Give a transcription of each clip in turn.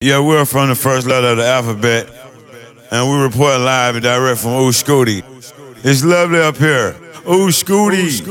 Yeah, we're from the first letter of the alphabet, and we report live and direct from Old Scooty. It's lovely up here. Old Scooty.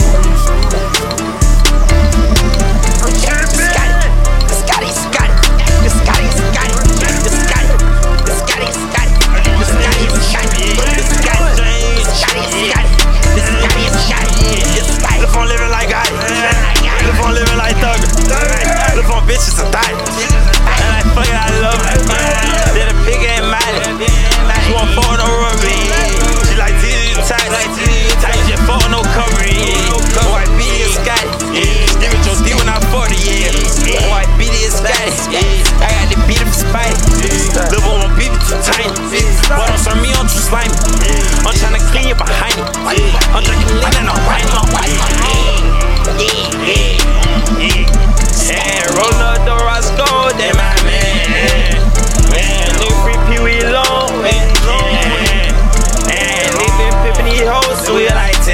Look on living like I, look on living like Thugger, look on bitches and thotty. And like fuck it, I love it. Then a pig ain't mad. She won't fall no rubber. She like TD tight, just fall no covering. White BD is Scotty. Give it your D when I'm 40, yeah. White BD is Scotty. I got the beat up spite. Little boy won't beat me too tight. Boy, don't serve me on too slimy. I'm tryna clean you behind it. I'm drinking lean and I'm riding my white. Yeah, roll up the Roscoe, they my man. New free Pee-wee long, and they been pimpin' these hoes, so we like 10.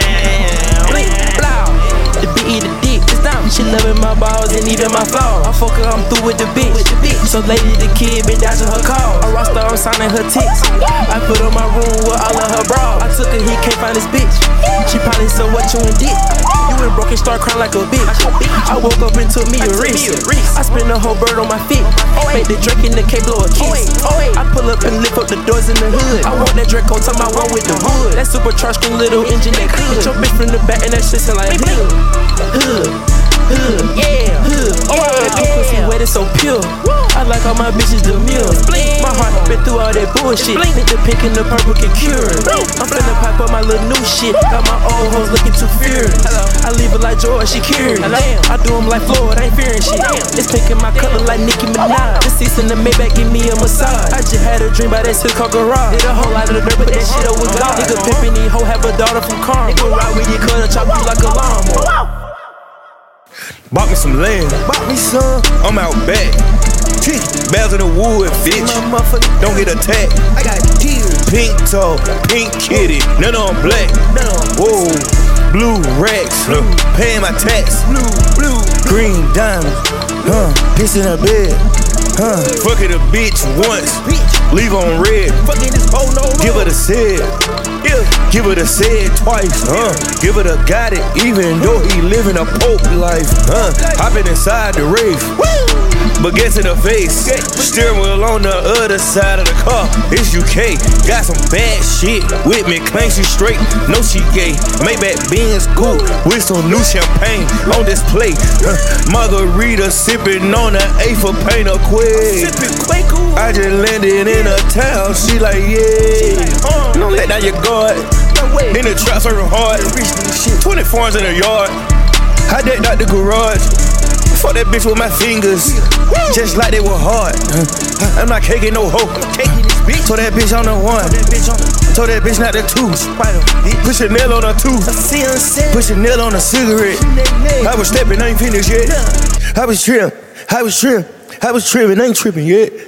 The B.E. the dick, it's down. She loving my balls and even my flaws. I fuck her, I'm through with the bitch. So lately the kid been dodging her call. I roster, I'm signing her ticks. I put on my room with all of her bras. I took her, he can't find his bitch. She probably said what you and dick. You went broke and start crying like a bitch. I woke up and took me a risk. I spent a whole bird on my feet. Made the drink in the K blow a kiss. I pull up and lift up the doors in the hood. I want that Draco, tell my one with the hood. That supercharged little engine that could. Hit your bitch from the back and that shit sound like hood. Yeah, that pussy wet and so pure. I like all my bitches demure. My heart been through all that bullshit. Think the pink and the purple can cure it. I'm finna pipe up my little new shit. Got my old hoes looking too furious. I leave her like George, she curious. I do them like Floyd, I ain't fearing shit. It's pink in my color like Nicki Minaj. The seats in the Maybach give me a massage. I just had a dream about that shit called Garage. Did a whole lot of the dirt, but that shit over God. Nigga pimpin' these hoe have a daughter from Carm. Nigga ride with you, cut and chop you like a lawnmower. Bought me some land, bought me some. I'm out back. Bells in the wood, bitch. Don't get attacked. I got tears. Pink toe, pink kitty. None of them black. Whoa, blue racks. Paying my tax. Blue. Green diamonds. Piss in her bed. Fucking a bitch once. Leave on red. Give her the said. Give her the said twice. Give her the got it. Even though he living a pope life. Hopping inside the Wraith. But gets in the face. Steering wheel on the other side of the car. It's UK. Got some bad shit with me. Claim she straight. No, she gay. Maybach Benz cool with some new champagne on display. Margarita sipping on the A for paint a quid. I just landed in a town. She like, yeah. Don't let down your guard. In the trap serving hard. 24s in the yard. I decked out the garage. Fuck that bitch with my fingers, just like they were hard. I'm not caking no hoe. Told that bitch on the one. Told that bitch not the two. Push a nail on the two. Push a nail on a cigarette. I was stepping, I ain't finished yet. I was tripping, ain't tripping yet.